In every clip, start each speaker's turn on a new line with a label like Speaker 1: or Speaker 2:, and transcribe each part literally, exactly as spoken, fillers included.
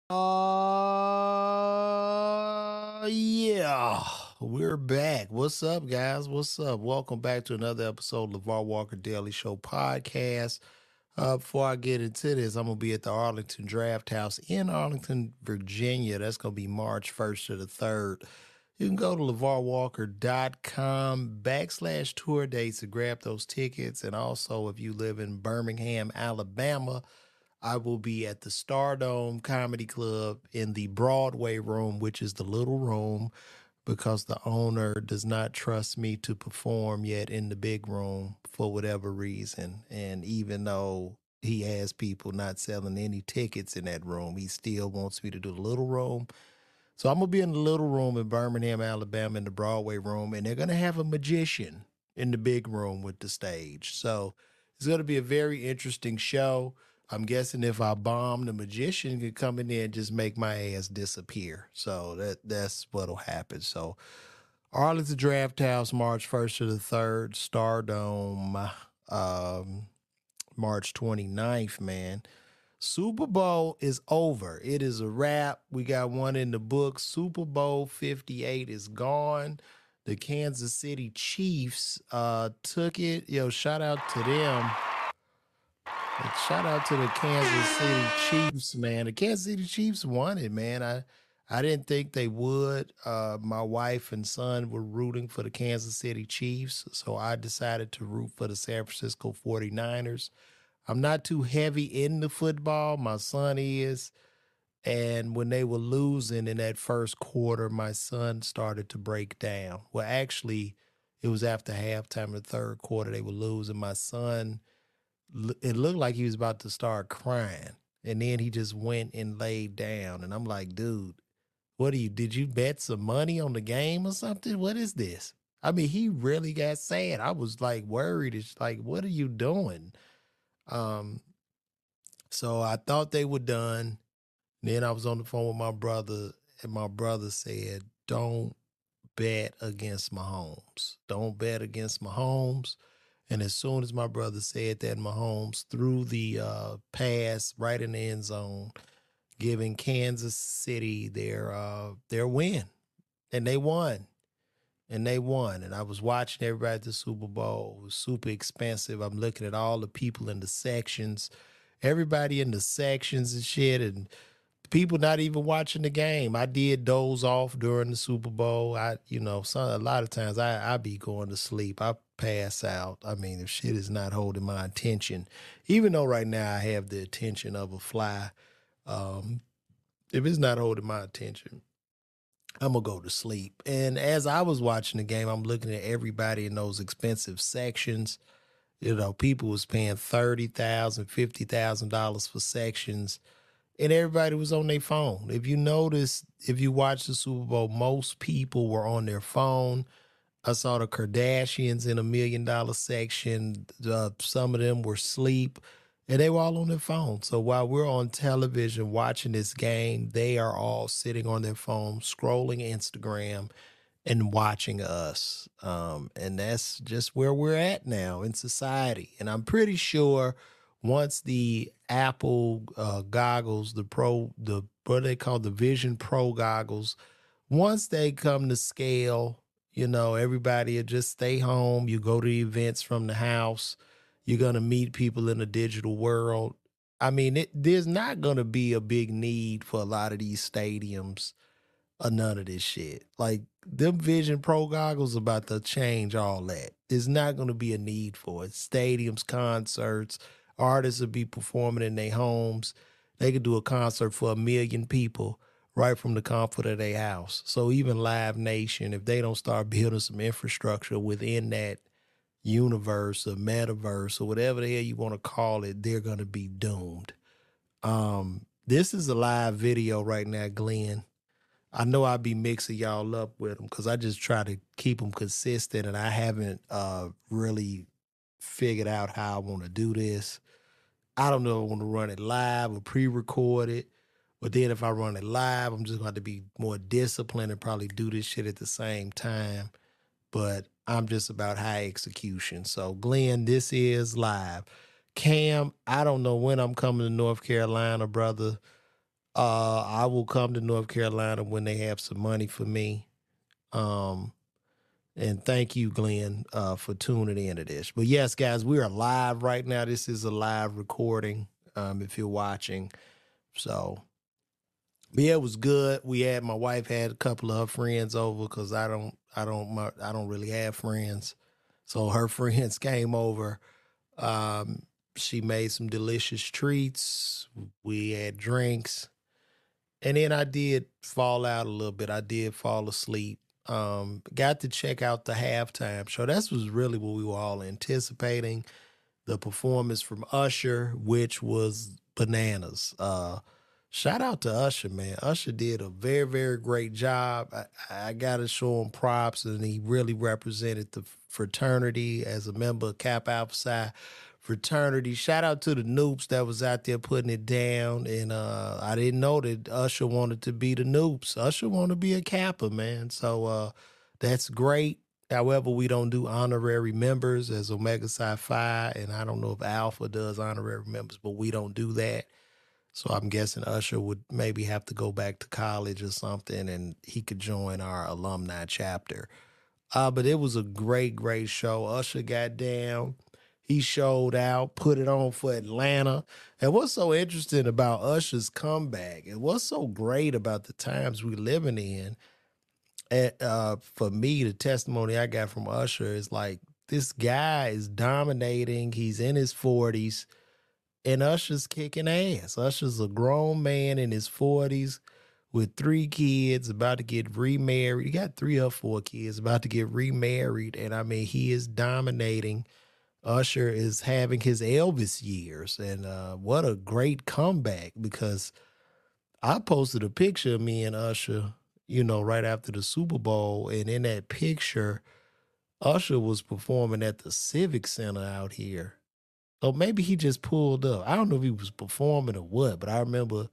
Speaker 1: Uh, yeah, we're back. What's up, guys? What's up? Welcome back to another episode of LeVar Walker Daily Show podcast. Uh, before I get into this, I'm gonna be at the Arlington Draft House in Arlington, Virginia. That's gonna be March first to the third. You can go to levar walker dot com backslash tour dates to grab those tickets. And also, if you live in Birmingham, Alabama, I will be at the Stardome Comedy Club in the Broadway room, which is the little room, because the owner does not trust me to perform yet in the big room for whatever reason. And even though he has people not selling any tickets in that room, he still wants me to do the little room. So I'm gonna be in the little room in Birmingham, Alabama, in the Broadway room, and they're gonna have a magician in the big room with the stage. So it's gonna be a very interesting show. I'm guessing if I bomb, the magician could come in there and just make my ass disappear. So that that's what'll happen. So Arlington Draft House, March first to the third, Stardome, um, March 29th, man. Super Bowl is over. It is a wrap. We got one in the book. Super Bowl fifty-eight is gone. The Kansas City Chiefs uh, took it. Yo, shout out to them. And shout out to the Kansas City Chiefs, man. The Kansas City Chiefs won it, man. I I didn't think they would. Uh, my wife and son were rooting for the Kansas City Chiefs, so I decided to root for the San Francisco forty-niners. I'm not too heavy into football. My son is. And when they were losing in that first quarter, my son started to break down. Well, actually, it was after halftime of the third quarter, they were losing. My son, l- it looked like he was about to start crying. And then he just went and laid down. And I'm like, dude, what do you, did you bet some money on the game or something? What is this? I mean, he really got sad. I was like worried. It's like, what are you doing? Um, so I thought they were done. Then I was on the phone with my brother, and my brother said, "Don't bet against Mahomes. Don't bet against Mahomes." And as soon as my brother said that, Mahomes threw the uh, pass right in the end zone, giving Kansas City their uh, their win, and they won. And they won. And I was watching everybody at the Super Bowl. It was super expensive. I'm looking at all the people in the sections, everybody in the sections and shit, and people not even watching the game. I did doze off during the Super Bowl. I, you know, some a lot of times I I be going to sleep. I pass out. I mean, if shit is not holding my attention, even though right now I have the attention of a fly, um, if it's not holding my attention, I'm gonna go to sleep. And as I was watching the game, I'm looking at everybody in those expensive sections. You know, people was paying thirty thousand, fifty thousand dollars for sections, and everybody was on their phone. If you notice, if you watch the Super Bowl, most people were on their phone. I saw the Kardashians in a million dollar section. Uh, some of them were asleep, and they were all on their phone. So while we're on television watching this game, they are all sitting on their phone, scrolling Instagram and watching us. Um, and that's just where we're at now in society. And I'm pretty sure once the Apple uh, goggles, the Pro, the what they call the Vision Pro goggles, once they come to scale, you know, everybody will just stay home. You go to events from the house. You're gonna meet people in the digital world. I mean, it, there's not gonna be a big need for a lot of these stadiums or none of this shit. Like them Vision Pro goggles about to change all that. There's not going to be a need for it. Stadiums, concerts, artists will be performing in their homes. They could do a concert for a million people right from the comfort of their house. So even Live Nation, if they don't start building some infrastructure within that universe or metaverse or whatever the hell you want to call it, they're going to be doomed. Um, this is a live video right now, Glenn. I know I be mixing y'all up with them because I just try to keep them consistent, and I haven't uh, really figured out how I want to do this. I don't know if I want to run it live or pre-record it, but then if I run it live, I'm just going to have to be more disciplined and probably do this shit at the same time. But I'm just about high execution. So, Glenn, this is live. Cam, I don't know when I'm coming to North Carolina, brother. Uh, I will come to North Carolina when they have some money for me. Um, and thank you, Glenn, uh, for tuning into this. But yes, guys, we are live right now. This is a live recording. Um, if you're watching, so but yeah, it was good. We had my wife had a couple of her friends over because I don't, I don't, my, I don't really have friends. So her friends came over. Um, she made some delicious treats. We had drinks. And then I did fall out a little bit. I did fall asleep. Um, got to check out the halftime show. That was really what we were all anticipating. The performance from Usher, which was bananas. Uh, shout out to Usher, man. Usher did a very, very great job. I, I got to show him props, and he really represented the fraternity as a member of Kappa Alpha Psi fraternity. Shout out to the Noops that was out there putting it down. And uh, I didn't know that Usher wanted to be the Noops. Usher wanted to be a Kappa, man. So uh, that's great. However, we don't do honorary members as Omega Psi Phi, and I don't know if Alpha does honorary members, but we don't do that. So I'm guessing Usher would maybe have to go back to college or something, and he could join our alumni chapter. Uh, but it was a great, great show. Usher got down. He showed out, put it on for Atlanta. And what's so interesting about Usher's comeback, and what's so great about the times we living in, and uh, for me, the testimony I got from Usher is like, this guy is dominating. He's in his forties, and Usher's kicking ass. Usher's a grown man in his forties with three kids, about to get remarried. He got three or four kids, about to get remarried. And I mean, he is dominating. Usher is having his Elvis years. And uh, what a great comeback, because I posted a picture of me and Usher, you know, right after the Super Bowl. And in that picture, Usher was performing at the Civic Center out here. Or maybe he just pulled up. I don't know if he was performing or what, but I remember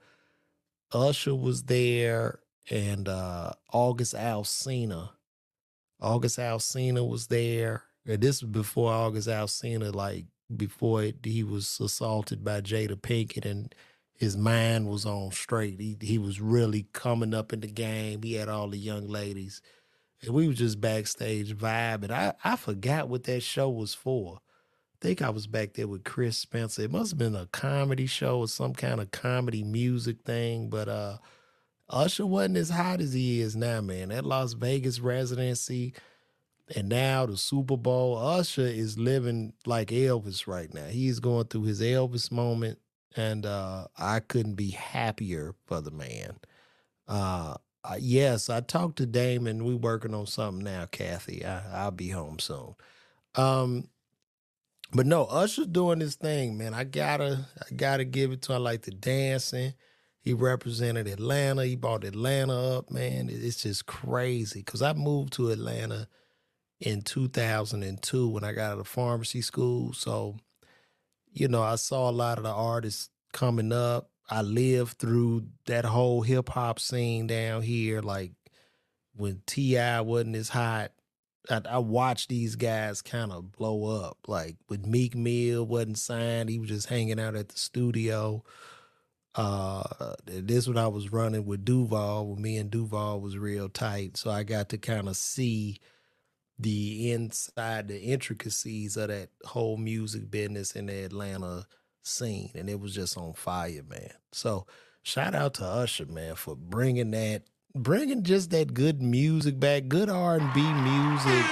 Speaker 1: Usher was there and uh August Alsina. August Alsina was there. And this was before August Alsina, like before it, he was assaulted by Jada Pinkett and his mind was on straight. He he was really coming up in the game. He had all the young ladies. And we were just backstage vibing. I, I forgot what that show was for. I think I was back there with Chris Spencer. It must have been a comedy show or some kind of comedy music thing, but uh Usher wasn't as hot as he is now, man. That Las Vegas residency and now the Super Bowl, Usher is living like Elvis right now. He's going through his Elvis moment, and uh, I couldn't be happier for the man. Uh, uh, yes, I talked to Damon. We working on something now, Kathy. I, I'll be home soon. Um, but no, Usher doing his thing, man. I gotta, I gotta give it to him. I like the dancing. He represented Atlanta. He brought Atlanta up, man. It's just crazy because I moved to Atlanta in two thousand two when I got out of pharmacy school. So, you know, I saw a lot of the artists coming up. I lived through that whole hip hop scene down here, like when T I wasn't as hot. I, I watched these guys kind of blow up. Like when Meek Mill wasn't signed, he was just hanging out at the studio. Uh, this what I was running with Duval, when me and Duval was real tight. So I got to kind of see the inside, the intricacies of that whole music business in the Atlanta scene, and it was just on fire, man. So shout out to Usher, man, for bringing that, bringing just that good music back, good R and B music,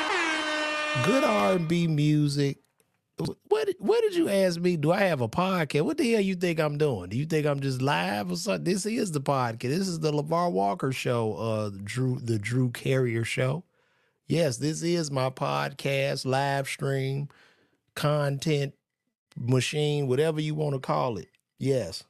Speaker 1: good R and B music. What what did you ask me? Do I have a podcast? What the hell you think I'm doing? Do you think I'm just live or something? This is the podcast. This is the LeVar Walker Show, uh, Drew the Drew Carrier Show. Yes, this is my podcast, live stream, content machine, whatever you want to call it. Yes.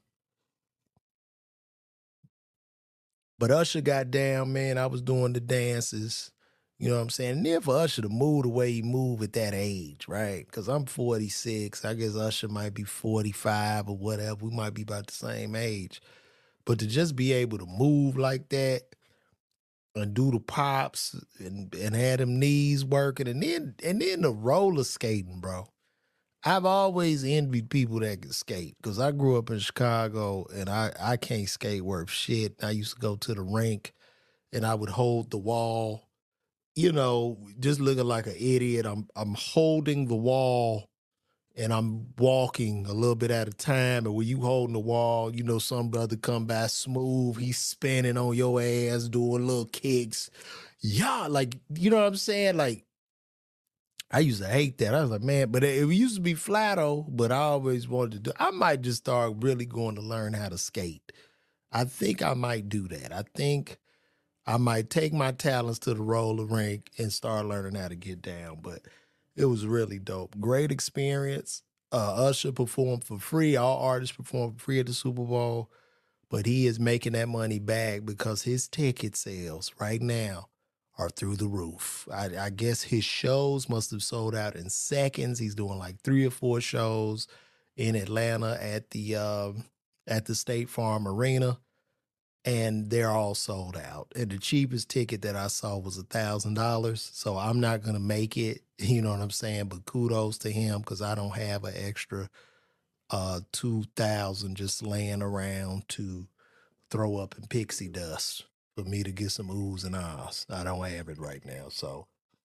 Speaker 1: But Usher got down, man. I was doing the dances. You know what I'm saying? And then for Usher to move the way he moved at that age, right? Because I'm forty-six. I guess Usher might be forty-five or whatever. We might be about the same age. But to just be able to move like that and do the pops and, and have them knees working and then and then the roller skating, bro. I've always envied people that can skate because I grew up in Chicago and I, I can't skate worth shit. I used to go to the rink and I would hold the wall, you know, just looking like an idiot. I'm I'm holding the wall and I'm walking a little bit at a time. And when you holding the wall, you know, some brother come by smooth, he's spinning on your ass, doing little kicks. Yeah, like, you know what I'm saying? Like, I used to hate that. I was like, man, but it, it used to be flat though, but I always wanted to do. I might just start really going to learn how to skate. I think I might do that. I think I might take my talents to the roller rink and start learning how to get down. But it was really dope. Great experience. Uh, Usher performed for free. All artists performed for free at the Super Bowl, but he is making that money back because his ticket sales right now are through the roof. I, I guess his shows must have sold out in seconds. He's doing like three or four shows in Atlanta at the um, at the State Farm Arena, and they're all sold out. And the cheapest ticket that I saw was a thousand dollars. So I'm not gonna make it. You know what I'm saying? But kudos to him because I don't have an extra uh two thousand just laying around to throw up in pixie dust for me to get some oohs and ahs. I don't have it right now. So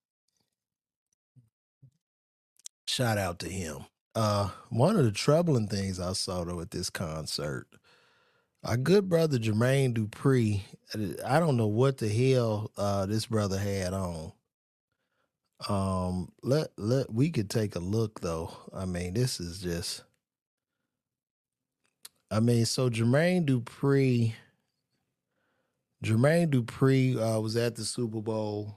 Speaker 1: shout out to him. Uh one of the troubling things I saw though at this concert, our good brother Jermaine Dupri, uh, I don't know what the hell uh this brother had on. Um let let we could take a look though. I mean, this is just I mean, so Jermaine Dupri Jermaine Dupri uh, was at the Super Bowl,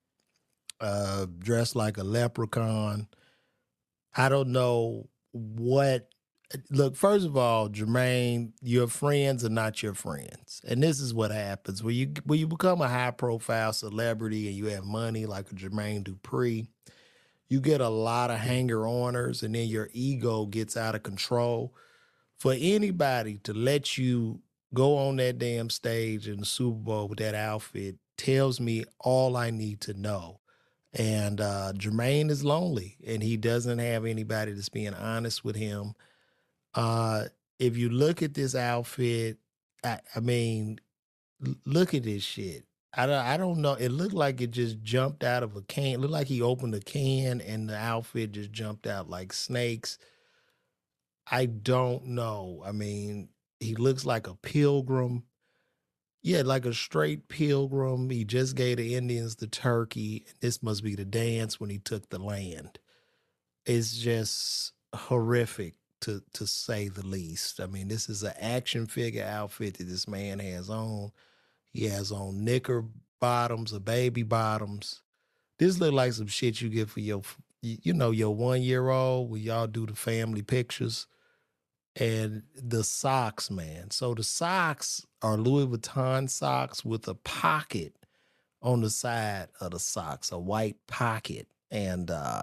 Speaker 1: uh, dressed like a leprechaun. I don't know what. Look, first of all, Jermaine, your friends are not your friends, and this is what happens when you when you become a high profile celebrity and you have money like a Jermaine Dupri. You get a lot of hanger oners, and then your ego gets out of control. For anybody to let you go on that damn stage in the Super Bowl with that outfit tells me all I need to know. And uh, Jermaine is lonely, and he doesn't have anybody that's being honest with him. Uh, if you look at this outfit, I, I mean, l- look at this shit. I don't, I don't know. It looked like it just jumped out of a can. It looked like he opened a can and the outfit just jumped out like snakes. I don't know. I mean, he looks like a pilgrim. Yeah, like a straight pilgrim. He just gave the Indians the turkey. This must be the dance when he took the land. It's just horrific to to say the least. I mean, this is an action figure outfit that this man has on. He has on knicker bottoms or baby bottoms. This look like some shit you get for your, you know, your one year old when y'all do the family pictures and the socks, man. So the socks are Louis Vuitton socks with a pocket on the side of the socks, a white pocket. And uh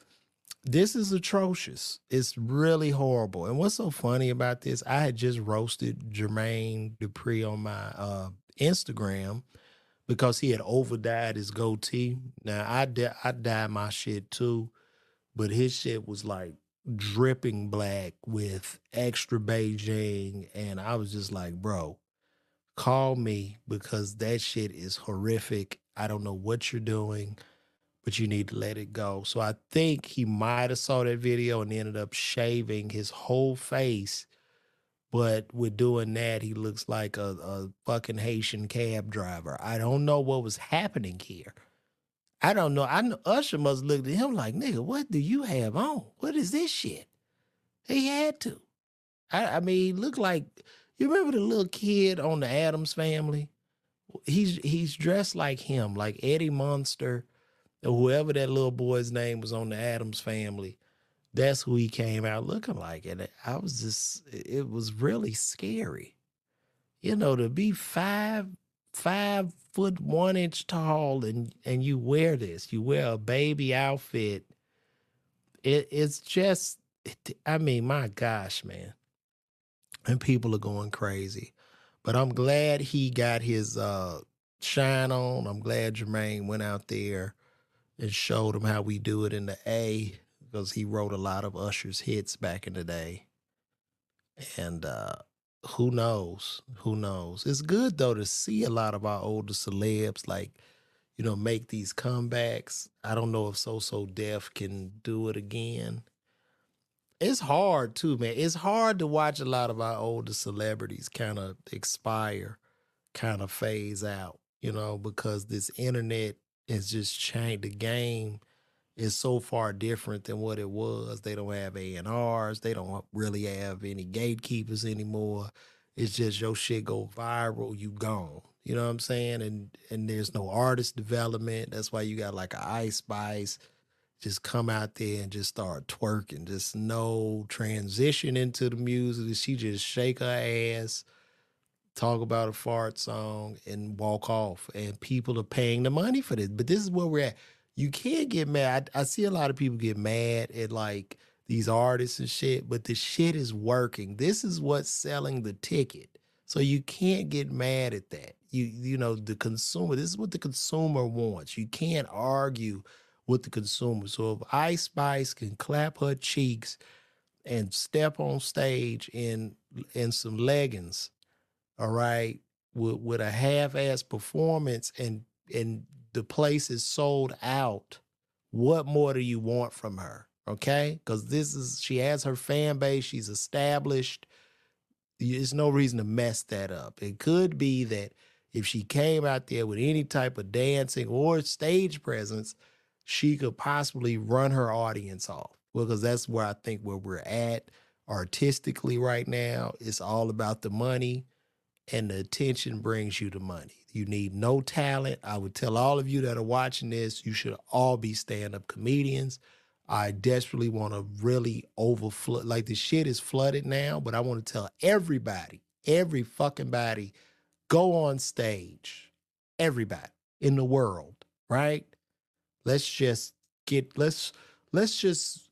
Speaker 1: this is atrocious. It's really horrible. And what's so funny about this? I had just roasted Jermaine Dupri on my uh Instagram because he had over dyed his goatee. Now I di- I dyed my shit too, but his shit was like dripping black with extra Beijing. And I was just like, bro, call me because that shit is horrific. I don't know what you're doing, but you need to let it go. So I think he might have saw that video and ended up shaving his whole face. But with doing that, he looks like a, a fucking Haitian cab driver. I don't know what was happening here. I don't know. I know Usher must look at him like, nigga, what do you have on? What is this shit? He had to. I, I mean, he looked like you remember the little kid on the Adams family? He's he's dressed like him, like Eddie Munster or whoever that little boy's name was on the Adams family. That's who he came out looking like. And I was just it was really scary. You know, to be five five foot one inch tall and and you wear this, you wear a baby outfit. It it's just it, I mean, my gosh, man. And people are going crazy. But I'm glad he got his uh shine on. I'm glad Jermaine went out there and showed him how we do it in the A. because he wrote a lot of Usher's hits back in the day. And uh who knows? Who knows? It's good though to see a lot of our older celebs like, you know, make these comebacks. I don't know if So So Def can do it again. It's hard too, man. It's hard to watch a lot of our older celebrities kind of expire, kind of phase out, you know, because this internet has just changed the game is so far different than what it was. They don't have A and Rs. They don't really have any gatekeepers anymore. It's just your shit go viral, you gone. You know what I'm saying? And and there's no artist development. That's why you got like a Ice Spice just come out there and just start twerking. Just no transition into the music. She just shake her ass, talk about a fart song, and walk off. And people are paying the money for this. But this is where we're at. You can't get mad. I, I see a lot of people get mad at like these artists and shit, but the shit is working. This is what's selling the ticket. So you can't get mad at that. You you know, the consumer, this is what the consumer wants. You can't argue with the consumer. So if Ice Spice can clap her cheeks and step on stage in in some leggings, all right, with with a half-ass performance and and the place is sold out, what more do you want from her? Okay? Because this is she has her fan base, she's established. There's no reason to mess that up. It could be that if she came out there with any type of dancing or stage presence, she could possibly run her audience off. Well, because that's where I think where we're at artistically right now. It's all about the money, and the attention brings you the money. You need no talent. I would tell all of you that are watching this, you should all be stand-up comedians. I desperately want to really overflood. Like the shit is flooded now, but I want to tell everybody, every fucking body, go on stage. Everybody in the world, right? Let's just get let's let's just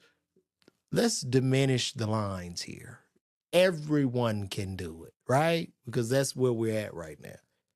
Speaker 1: let's diminish the lines here. Everyone can do it, right? Because that's where we're at right now.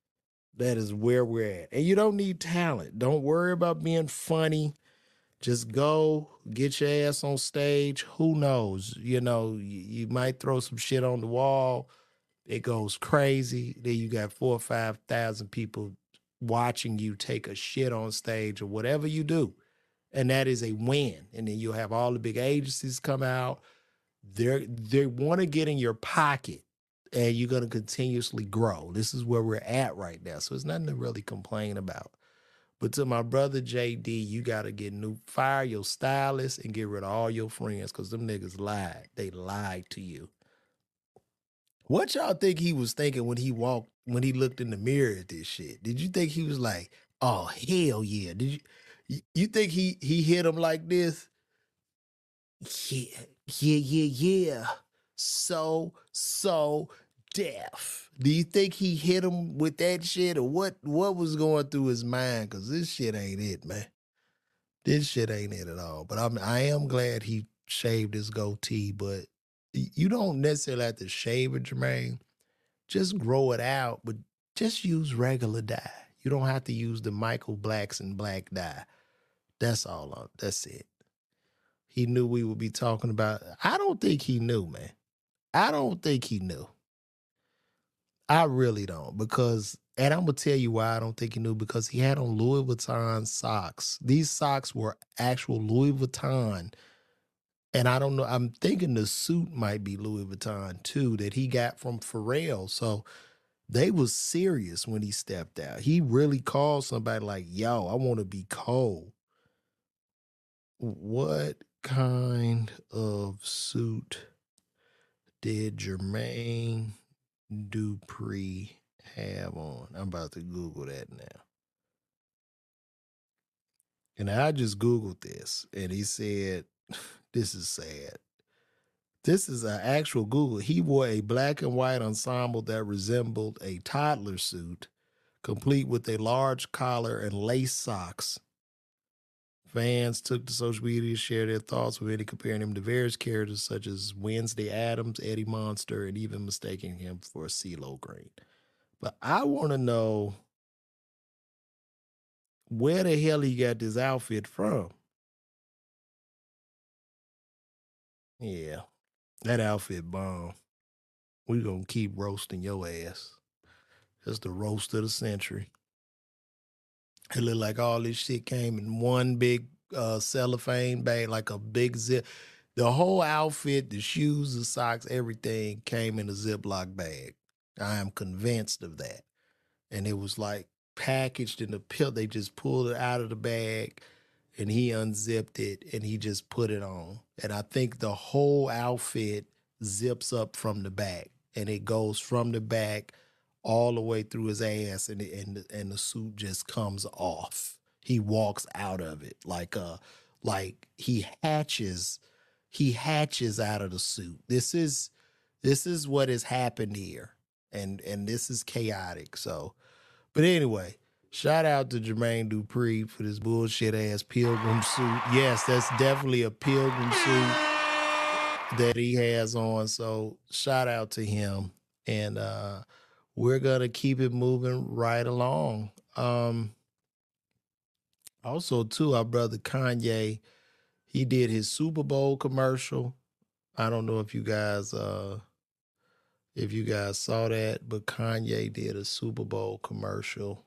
Speaker 1: That is where we're at. And you don't need talent. Don't worry about being funny. Just go get your ass on stage. Who knows? You know, you, you might throw some shit on the wall. It goes crazy. Then you got four or five thousand people watching you take a shit on stage or whatever you do. And that is a win. And then you'll have all the big agencies come out. They're they want to get in your pocket, and you're gonna continuously grow. This is where we're at right now. So it's nothing to really complain about. But to my brother J D, you gotta get new fire your stylist and get rid of all your friends because them niggas lied. They lied to you. What y'all think he was thinking when he walked when he looked in the mirror at this shit? Did you think he was like, oh hell yeah? Did you you, you think he he hit him like this? Yeah, yeah, yeah, yeah. So, so deaf. Do you think he hit him with that shit, or what? What was going through his mind? Cause this shit ain't it, man. This shit ain't it at all. But I'm, I am glad he shaved his goatee. But y- you don't necessarily have to shave it, Jermaine. Just grow it out, but just use regular dye. You don't have to use the Michael Blackson black dye. That's all. uh, That's it. He knew we would be talking about. I don't think he knew, man. I don't think he knew. I really don't, because, and I'm gonna tell you why I don't think he knew, because he had on Louis Vuitton socks. These socks were actual Louis Vuitton, and I don't know. I'm thinking the suit might be Louis Vuitton too that he got from Pharrell. So they was serious when he stepped out. He really called somebody like, "Yo, I want to be cold." What kind of suit did Jermaine Dupri have on? I'm about to Google that now. And I just Googled this, and he said, this is sad. This is an actual Google. He wore a black and white ensemble that resembled a toddler suit, complete with a large collar and lace socks. Fans took to social media to share their thoughts, with many comparing him to various characters such as Wednesday Adams, Eddie Monster, and even mistaking him for CeeLo Green. But I want to know where the hell he got this outfit from. Yeah, that outfit bomb. We gonna keep roasting your ass. That's the roast of the century. It looked like all this shit came in one big uh, cellophane bag, like a big zip. The whole outfit, the shoes, the socks, everything came in a Ziploc bag. I am convinced of that. And it was like packaged in a pill. They just pulled it out of the bag and he unzipped it and he just put it on. And I think the whole outfit zips up from the back and it goes from the back all the way through his ass and it, and and the suit just comes off. He walks out of it like uh like he hatches he hatches out of the suit. This is this is what has happened here. And and this is chaotic. So but anyway, shout out to Jermaine Dupri for this bullshit ass pilgrim suit. Yes, that's definitely a pilgrim suit that he has on. So shout out to him. And uh we're gonna keep it moving right along. Um also too, our brother Kanye, he did his Super Bowl commercial. I don't know if you guys uh if you guys saw that, but Kanye did a Super Bowl commercial.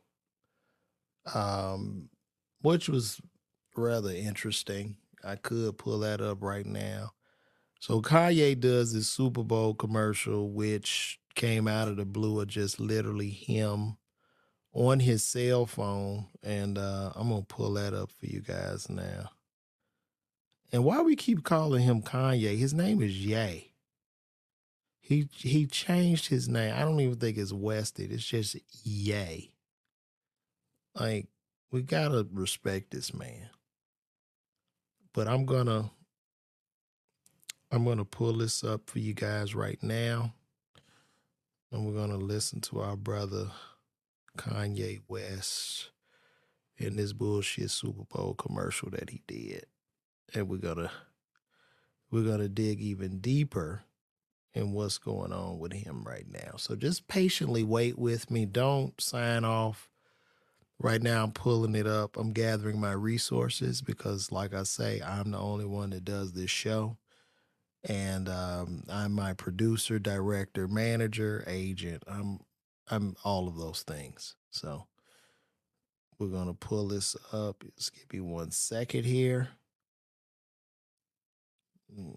Speaker 1: Um which was rather interesting. I could pull that up right now. So Kanye does this Super Bowl commercial, which came out of the blue of just literally him on his cell phone. And uh, I'm gonna pull that up for you guys now. And why we keep calling him Kanye? His name is Ye. He he changed his name. I don't even think it's Wested. It's just Ye. Like we gotta respect this man. But I'm gonna I'm gonna pull this up for you guys right now. And we're gonna listen to our brother Kanye West in this bullshit Super Bowl commercial that he did. And we're gonna we're gonna dig even deeper in what's going on with him right now. So just patiently wait with me. Don't sign off. Right now I'm pulling it up. I'm gathering my resources because like I say, I'm the only one that does this show. And um, I'm my producer, director, manager, agent. I'm I'm all of those things. So we're gonna pull this up. Just give me one second here. Mm,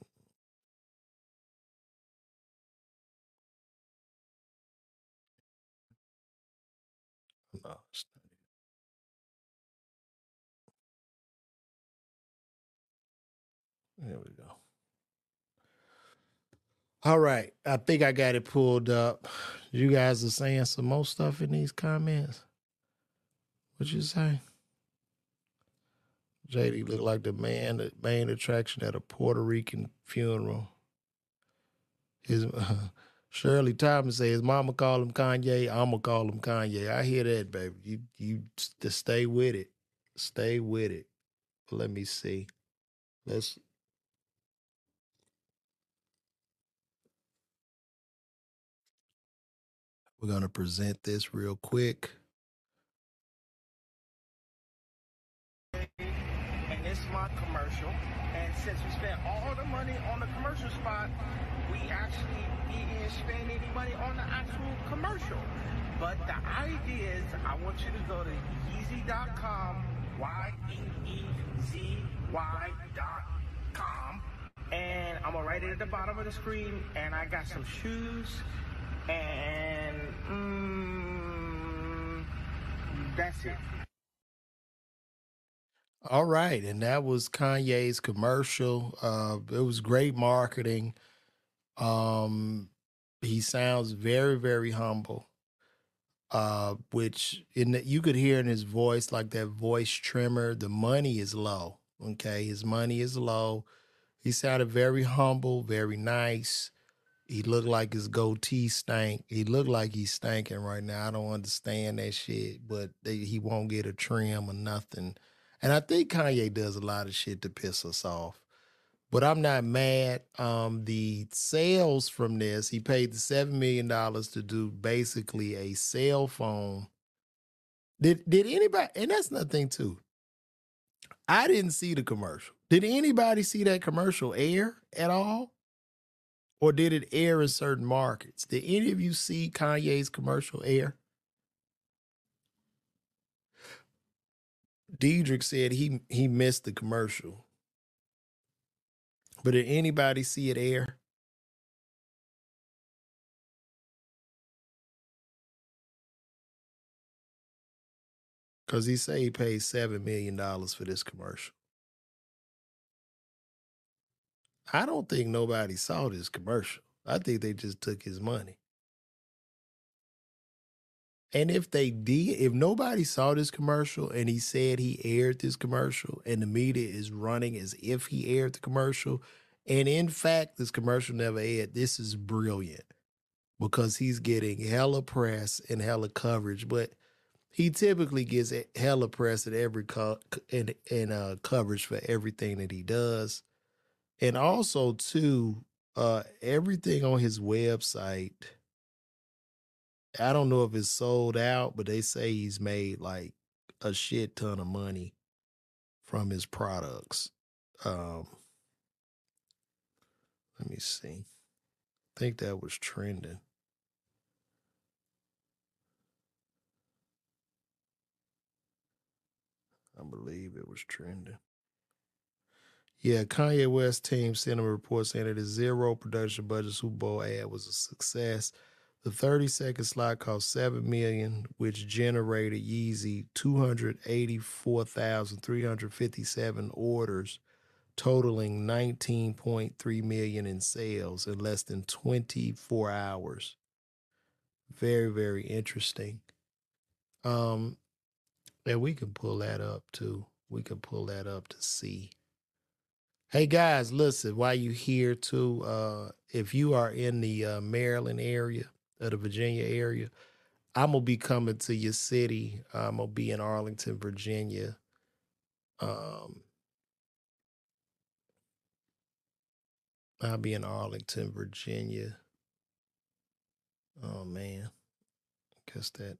Speaker 1: no, it's not- there we go. All right, I think I got it pulled up. You guys are saying some more stuff in these comments. What you say? J D looked like the man, the main attraction at a Puerto Rican funeral. His uh, Shirley Thomas says his mama call him Kanye. I'ma call him Kanye. I hear that, baby. You you just stay with it. Stay with it. Let me see. Let's. We're gonna present this real quick.
Speaker 2: And it's my commercial. And since we spent all the money on the commercial spot, we actually didn't spend any money on the actual commercial. But the idea is I want you to go to Yeezy dot com, Y E E Z Y dot com. And I'm gonna write it at the bottom of the screen. And I got some shoes. And mm, that's it.
Speaker 1: All right, and that was Kanye's commercial. Uh, it was great marketing. Um, he sounds very, very humble. Uh, which in the, you could hear in his voice, like that voice tremor. The money is low. Okay, his money is low. He sounded very humble, very nice. He looked like his goatee stank. He looked like he's stinking right now. I don't understand that shit, but they, he won't get a trim or nothing. And I think Kanye does a lot of shit to piss us off. But I'm not mad. Um, the sales from this, he paid the seven million dollars to do basically a cell phone. Did did anybody? And that's nothing too. I didn't see the commercial. Did anybody see that commercial air at all? Or did it air in certain markets? Did any of you see Kanye's commercial air? Diedrich said he he missed the commercial. But did anybody see it air? Because he said he paid seven million dollars for this commercial. I don't think nobody saw this commercial. I think they just took his money. And if they did, if nobody saw this commercial and he said he aired this commercial and the media is running as if he aired the commercial, and in fact, this commercial never aired, this is brilliant because he's getting hella press and hella coverage, but he typically gets hella press at every co- and, and uh, coverage for everything that he does. And also, too, uh, everything on his website, I don't know if it's sold out, but they say he's made like a shit ton of money from his products. Um, let me see. I think that was trending. I believe it was trending. Yeah, Kanye West team sent him a report saying that his zero production budget Super Bowl ad was a success. The thirty second slot cost seven million dollars, which generated Yeezy two hundred eighty-four thousand three hundred fifty-seven orders, totaling nineteen point three million dollars in sales in less than twenty-four hours. Very, very interesting. Um, and we can pull that up too. We can pull that up to see. Hey guys, listen, while you here too, uh, if you are in the uh, Maryland area or the Virginia area, I'm gonna be coming to your city. I'm gonna be in Arlington, Virginia. Um, I'll be in Arlington, Virginia. Oh man, guess that.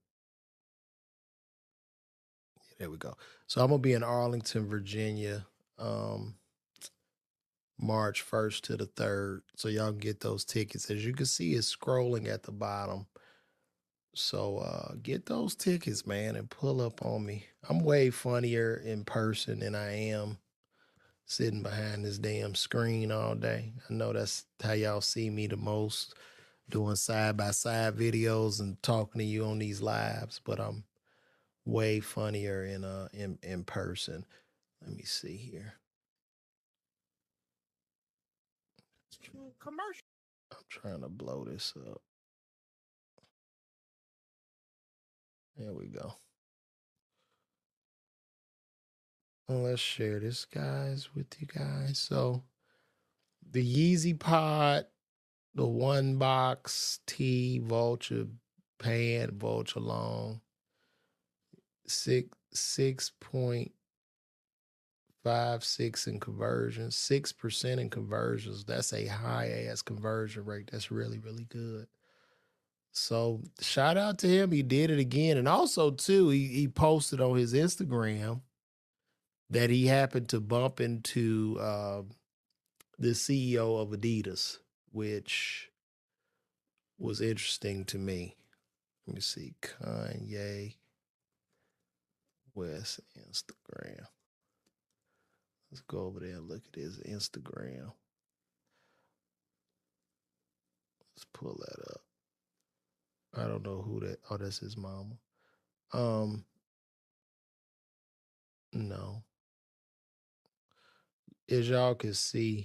Speaker 1: Yeah, there we go. So I'm gonna be in Arlington, Virginia. Um, March first to the third. So y'all can get those tickets. As you can see, it's scrolling at the bottom. So uh, get those tickets, man, and pull up on me. I'm way funnier in person than I am sitting behind this damn screen all day. I know that's how y'all see me the most, doing side-by-side videos and talking to you on these lives, but I'm way funnier in uh in, in person. Let me see here.
Speaker 2: Commercial.
Speaker 1: I'm trying to blow this up. There we go. Well, let's share this, guys, with you guys. So the Yeezy Pod, the one box tee, vulture pant, vulture long, six six point five six in conversions, six percent in conversions. That's a high ass conversion rate. That's really, really good. So shout out to him. He did it again. And also, too, he, he posted on his Instagram that he happened to bump into uh, the C E O of Adidas, which was interesting to me. Let me see. Kanye West Instagram. Let's go over there and look at his Instagram. Let's pull that up. I don't know who that. Oh, that's his mama. Um, no. As y'all can see.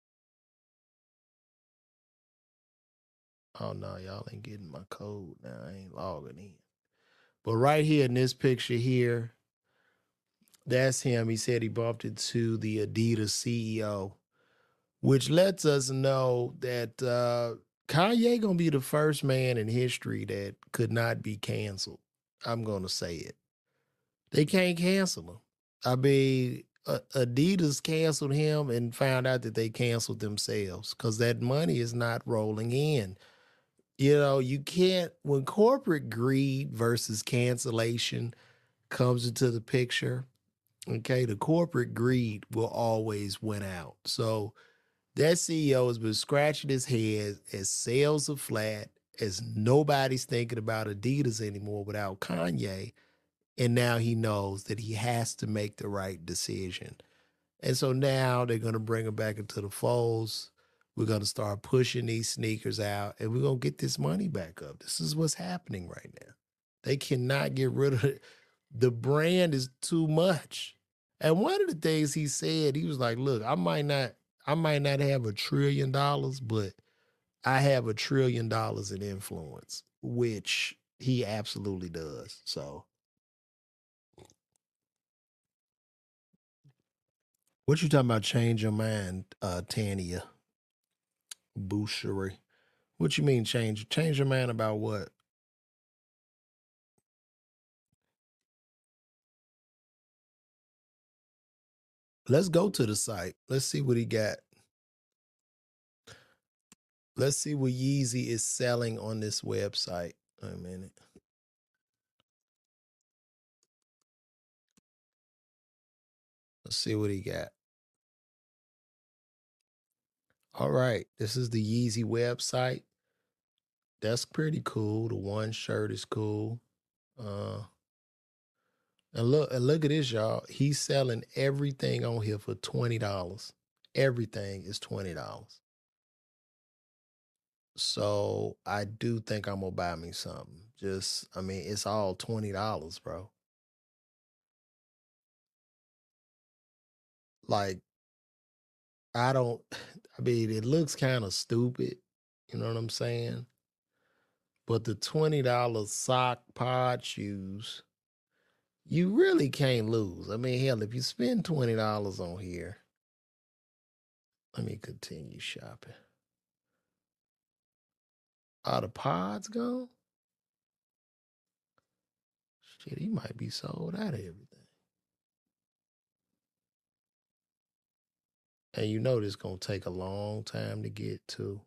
Speaker 1: Oh no, y'all ain't getting my code now. I ain't logging in. But right here in this picture here, that's him. He said he bumped into the Adidas C E O, which lets us know that uh, Kanye gonna be the first man in history that could not be canceled. I'm gonna say it. They can't cancel him. I mean, uh, Adidas canceled him and found out that they canceled themselves because that money is not rolling in. You know, you can't, when corporate greed versus cancellation comes into the picture, Okay, the corporate greed will always win out. So that C E O has been scratching his head as sales are flat, as nobody's thinking about Adidas anymore without Kanye. And now he knows that he has to make the right decision. And so now they're going to bring him back into the folds. We're going to start pushing these sneakers out and we're going to get this money back up. This is what's happening right now. They cannot get rid of it. The brand is too much. And one of the things he said, he was like, look, I might not, I might not have a trillion dollars, but I have a trillion dollars in influence, which he absolutely does. So what you talking about? Change your mind, uh, Tania Boucherie. What you mean change? Change your mind about what? Let's go to the site. Let's see what he got. Let's see what Yeezy is selling on this website. Wait a minute. Let's see what he got. All right. This is the Yeezy website. That's pretty cool. The one shirt is cool. Uh and look and look at this, y'all. He's selling everything on here for twenty dollars. Everything is twenty dollars. So I do think I'm gonna buy me something. Just I mean, it's all twenty dollars, bro. Like I don't I mean, it looks kind of stupid, you know what I'm saying? But the twenty dollars sock pod shoes, you really can't lose. I mean, hell, if you spend twenty dollars on here, let me continue shopping. Are the pods gone? Shit, he might be sold out of everything. And you know this gonna take a long time to get to.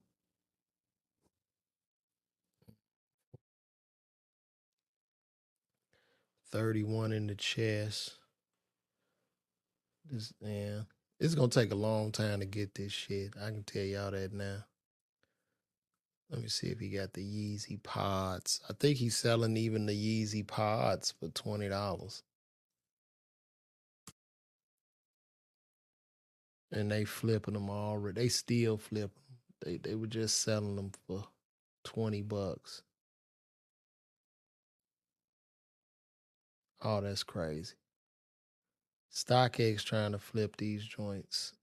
Speaker 1: thirty-one in the chest. This yeah. It's gonna take a long time to get this shit. I can tell y'all that now. Let me see if he got the Yeezy pods. I think he's selling even the Yeezy pods for twenty dollars. And they flipping them already. They still flip them. They they were just selling them for twenty bucks. Oh, that's crazy. StockX trying to flip these joints.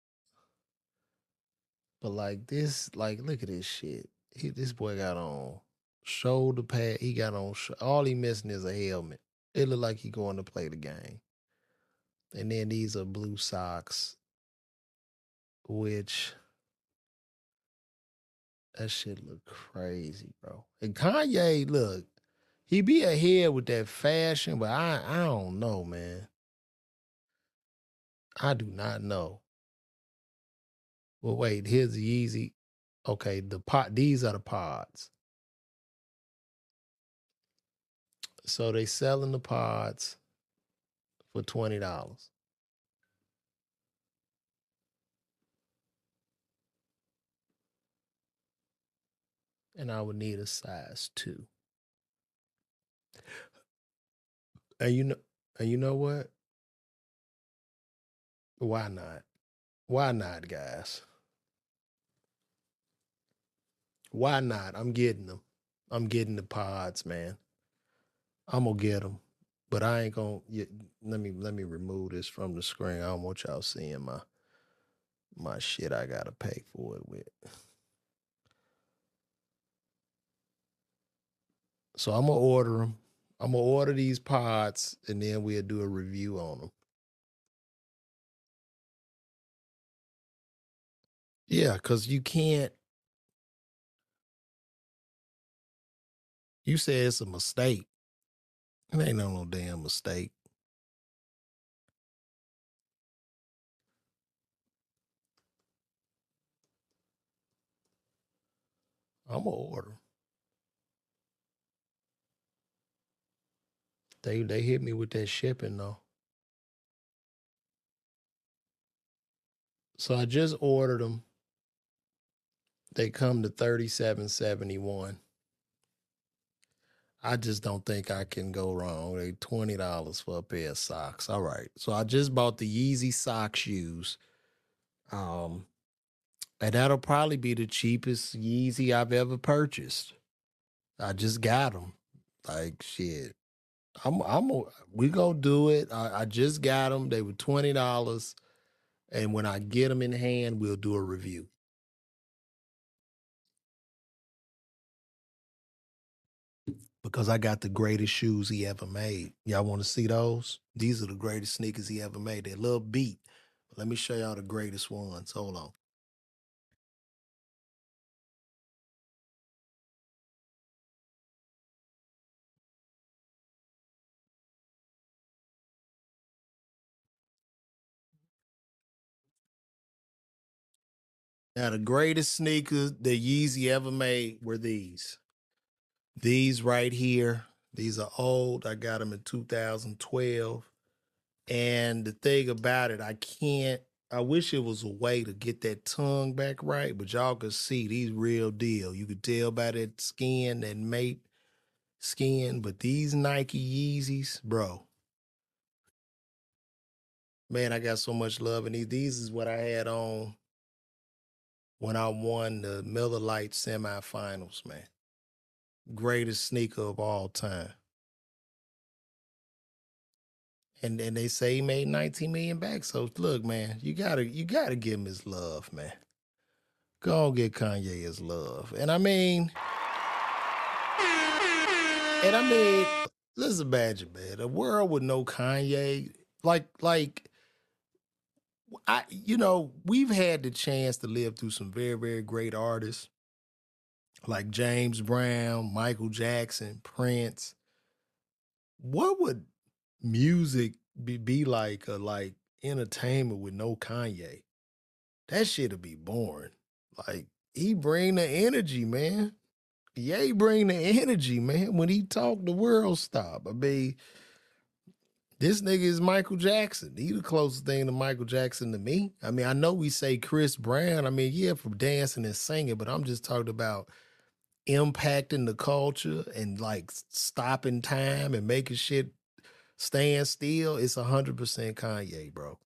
Speaker 1: But like this, like look at this shit. He, this boy got on shoulder pad. He got on sh- all he missing is a helmet. It look like he going to play the game. And then these are blue socks, which that shit look crazy, bro. And Kanye, look, he be ahead with that fashion, but I I don't know, man. I do not know. Well, wait, here's the Yeezy. Okay, the pot. These are the pods. So they selling the pods for twenty dollars. And I would need a size two. And you know, and you know what? Why not? Why not, guys? Why not? I'm getting them. I'm getting the pods, man. I'm gonna get them, but I ain't gonna. Yeah, let me let me remove this from the screen. I don't want y'all seeing my my shit. I gotta pay for it with. So I'm gonna order them. I'm gonna order these pods, and then we'll do a review on them. Yeah, cause you can't. You said it's a mistake. It ain't no no damn mistake. I'm gonna order 'em. They they hit me with that shipping though. So I just ordered them. They come to thirty-seven seventy-one. I just don't think I can go wrong. They twenty dollars for a pair of socks. All right. So I just bought the Yeezy sock shoes. Um, and that'll probably be the cheapest Yeezy I've ever purchased. I just got them. Like shit. I'm I'm a- we gonna do it. I, I just got them. They were twenty dollars. And when I get them in hand, we'll do a review. Because I got the greatest shoes he ever made. Y'all want to see those? These are the greatest sneakers he ever made. They're a little beat. But let me show y'all the greatest ones. Hold on. Now, the greatest sneakers that Yeezy ever made were these. These right here. These are old. I got them in two thousand twelve. And the thing about it, I can't, I wish it was a way to get that tongue back right, but y'all could see these real deal. You could tell by that skin, that mate skin. But these Nike Yeezys, bro, man, I got so much love in these. These is what I had on when I won the Miller Lite semifinals, man. Greatest sneaker of all time. And and they say he made nineteen million back. So look, man, you gotta you gotta give him his love, man. Go on, get Kanye his love. And I mean, and I mean, listen, Badger, man, a world with no Kanye, like like I, you know, we've had the chance to live through some very, very great artists like James Brown, Michael Jackson, Prince. What would music be, be like, or like entertainment with no Kanye? That shit'll be boring. Like he bring the energy, man. Ye bring the energy, man. When he talk, the world stop. I mean, this nigga is Michael Jackson. He the closest thing to Michael Jackson to me. I mean, I know we say Chris Brown. I mean, yeah, from dancing and singing, but I'm just talking about impacting the culture and like stopping time and making shit stand still. It's one hundred percent Kanye, bro.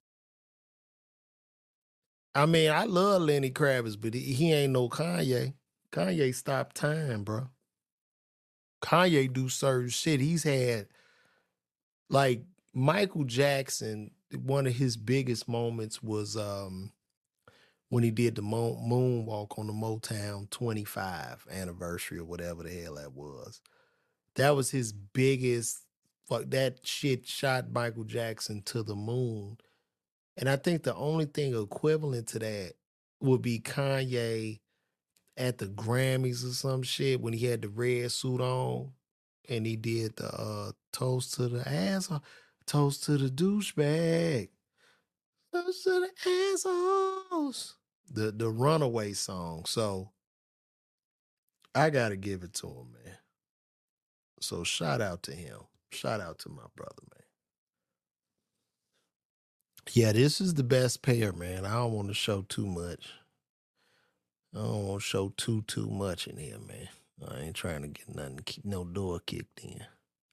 Speaker 1: I mean, I love Lenny Kravitz, but he, he ain't no Kanye. Kanye stopped time, bro. Kanye do certain shit. He's had like Michael Jackson, one of his biggest moments was um when he did the moon, moonwalk on the Motown twenty-five anniversary or whatever the hell that was. That was his biggest fuck that shit shot Michael Jackson to the moon. And I think the only thing equivalent to that would be Kanye at the Grammys or some shit when he had the red suit on and he did the uh, toast to the asshole, toast to the douchebag, toast to the assholes. The the Runaway song. So I gotta give it to him, man. So shout out to him. Shout out to my brother, man. Yeah, this is the best pair, man. I don't want to show too much. I don't want to show too too much in here, man. I ain't trying to get nothing, keep no door kicked in.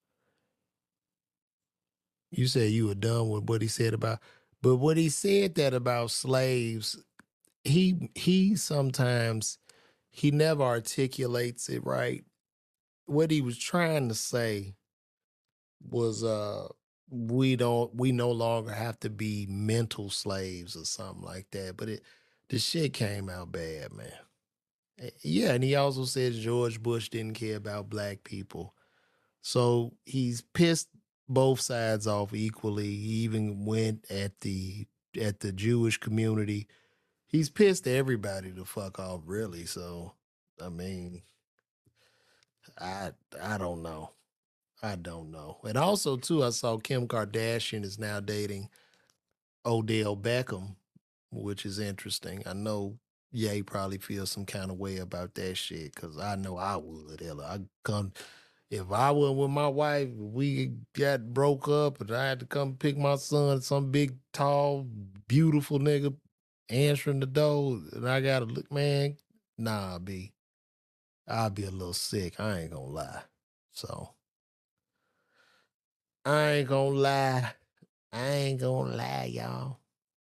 Speaker 1: You said you were done with what he said about, but what he said that about slaves, he he sometimes he never articulates it right. What he was trying to say was uh we don't we no longer have to be mental slaves or something like that. But it the shit came out bad, man. Eh, Yeah, and he also said George Bush didn't care about black people. So he's pissed both sides off equally. He even went at the at the Jewish community. He's pissed everybody the fuck off, really. So I mean, I I don't know. I don't know. And also too, I saw Kim Kardashian is now dating Odell Beckham, which is interesting. I know Ye probably feels some kind of way about that shit because I know I would. Hell, I come if I was with my wife, we got broke up, and I had to come pick my son, some big, tall, beautiful nigga answering the door, and I gotta look, man. Nah, B. I'll be a little sick. I ain't gonna lie. So I ain't gonna lie. I ain't gonna lie, y'all.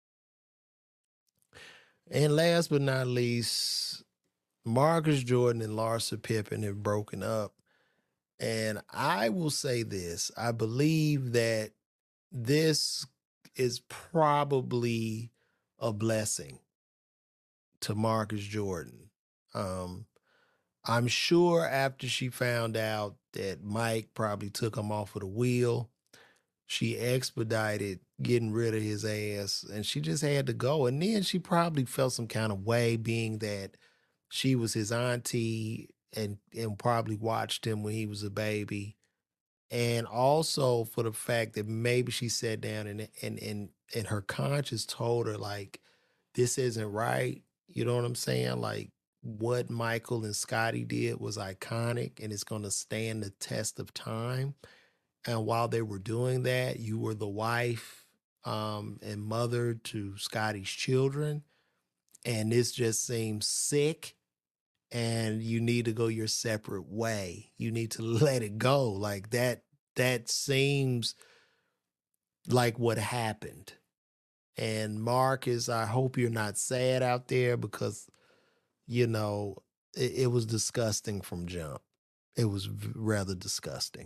Speaker 1: And last but not least, Marcus Jordan and Larsa Pippen have broken up. And I will say this: I believe that this is probably a blessing to Marcus Jordan. Um, I'm sure after she found out that Mike probably took him off of the wheel, she expedited getting rid of his ass and she just had to go. And then she probably felt some kind of way being that she was his auntie and and probably watched him when he was a baby. And also for the fact that maybe she sat down and and and and her conscience told her like this isn't right. You know what I'm saying? Like what Michael and Scotty did was iconic and it's going to stand the test of time. And while they were doing that, you were the wife um, and mother to Scotty's children. And this just seems sick. And you need to go your separate way. You need to let it go. Like that, that seems like what happened. And Marcus, I hope you're not sad out there because, you know, it, it was disgusting from jump. It was v- rather disgusting.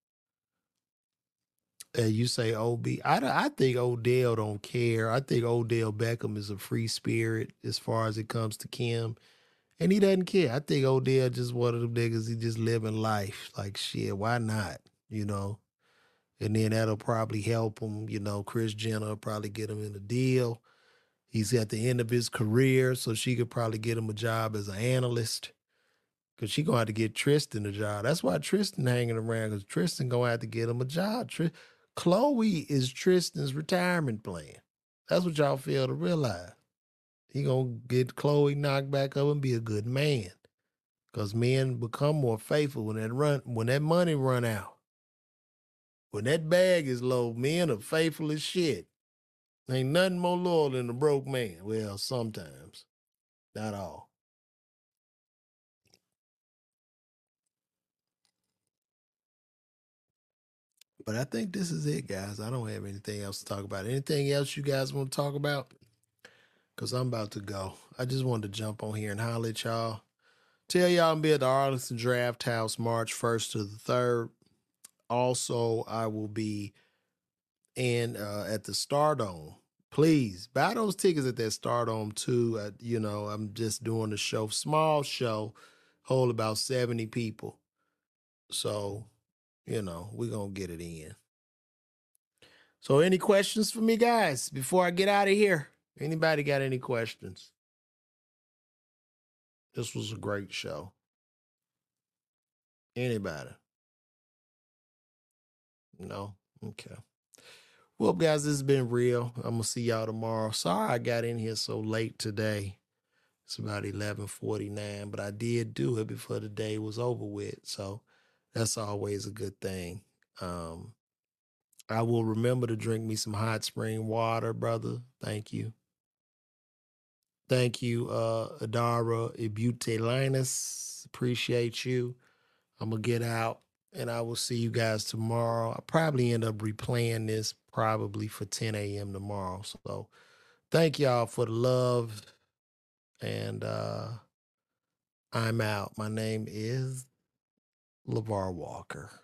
Speaker 1: Uh, you say O B. I, don't- I think Odell don't care. I think Odell Beckham is a free spirit as far as it comes to Kim. And he doesn't care. I think Odell just one of them niggas, he just living life. Like shit, why not? You know? And then that'll probably help him. You know, Chris Jenner will probably get him in a deal. He's at the end of his career, so she could probably get him a job as an analyst. Cause she gonna have to get Tristan a job. That's why Tristan hanging around. Cause Tristan gonna have to get him a job. Tri- Chloe is Tristan's retirement plan. That's what y'all fail to realize. He gonna get Chloe knocked back up and be a good man. Cause men become more faithful when that run when that money run out. When that bag is low, men are faithful as shit. Ain't nothing more loyal than a broke man. Well, sometimes, not all. But I think this is it, guys. I don't have anything else to talk about. Anything else you guys want to talk about? Because I'm about to go. I just wanted to jump on here and holler at y'all. Tell y'all I'm be at the Arlington Draft House March first to the third. Also, I will be in uh, at the Stardome. Please buy those tickets at that Stardome too. Uh, you know, I'm just doing a show, small show, hold about seventy people. So, you know, we're going to get it in. So any questions for me, guys, before I get out of here? Anybody got any questions? This was a great show. Anybody? No? Okay. Well, guys, this has been real. I'm gonna see y'all tomorrow. Sorry I got in here so late today. It's about eleven forty-nine, but I did do it before the day was over with. So that's always a good thing. Um, I will remember to drink me some hot spring water, brother. Thank you. Thank you, uh, Adara Ibutelinus. Appreciate you. I'm gonna get out and I will see you guys tomorrow. I'll probably end up replaying this probably for ten a.m. tomorrow. So thank y'all for the love. And uh I'm out. My name is LeVar Walker.